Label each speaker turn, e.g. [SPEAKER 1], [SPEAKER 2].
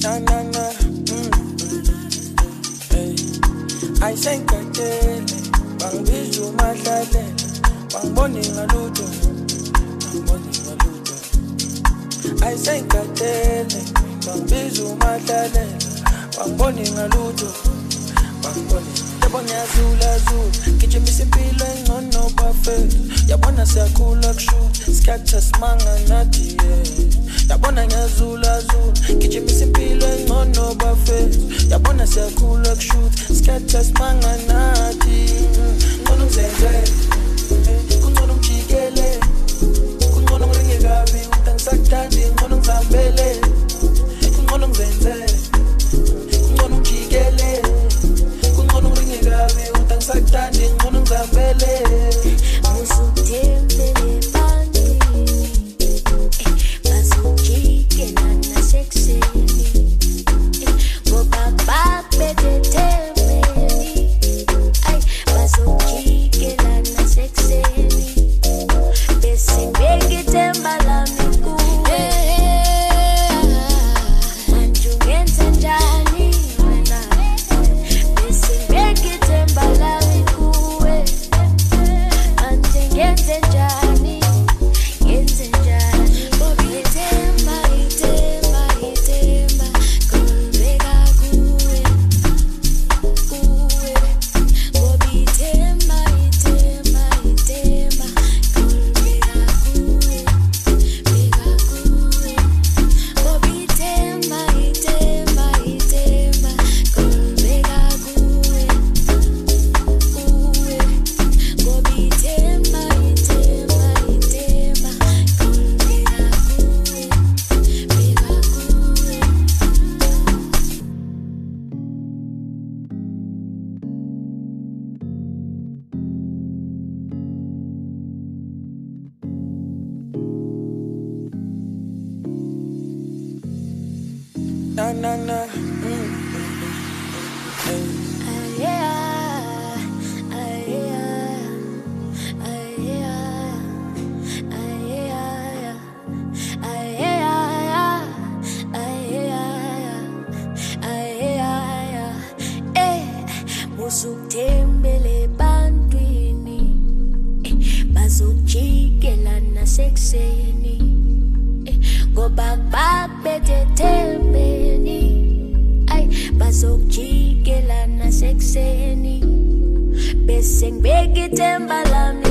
[SPEAKER 1] Na na na, hey. Ayisengikadele, bangibiza umadlalela, bangibona ngalutho, ayisengikadele, bangibiza umadlalela, bangibona ngalutho, yabo ngiyazula zula, gijimisa impilo engcono bafethu, yabona siyakhula kushuthi, isikhathi simanga nathi yabona ngiyazula zula, gijimisa impilo engcono bafethu, yabona siyakhula kushuthi, isikhathi simanga nathi, ngcono ngizenzele, kungcono ngijikele, kungcono ngiringe kabi, utangisakuthandi, ngcono ngizihambele, kungcono ngizenzele, kungcono ngijikele, kungcono ngiringe kabi, utangisakuthandi, ngcono ngizihambele.
[SPEAKER 2] Musutembele bandini, bazojikelana sekseni, ngoba babetetemeni, bazojikelana sekseni, bese ngibekithemba lami kuwe, manje ungenze njani wena, bese ngibekithemba lami kuwe, manje ngenze njani, ngenze njani, ngoba ithemba, ithemba, ithemba, ngibeka kuwe, kuwe, ngoba ithemba, ithemba, ithemba, ngibeka kuwe, beka kuwe, ngoba ithemba, ithemba, ithemba, ngibeka kuwe, kuwe, ngoba ithemba, ithemba, ithemba, ngibeka
[SPEAKER 1] Na na na, hey.
[SPEAKER 2] Musutembele bandwini, bazojikelana sekseni, ngoba babetetemeni, bazojikelana sekseni, bese ngibekithemba lami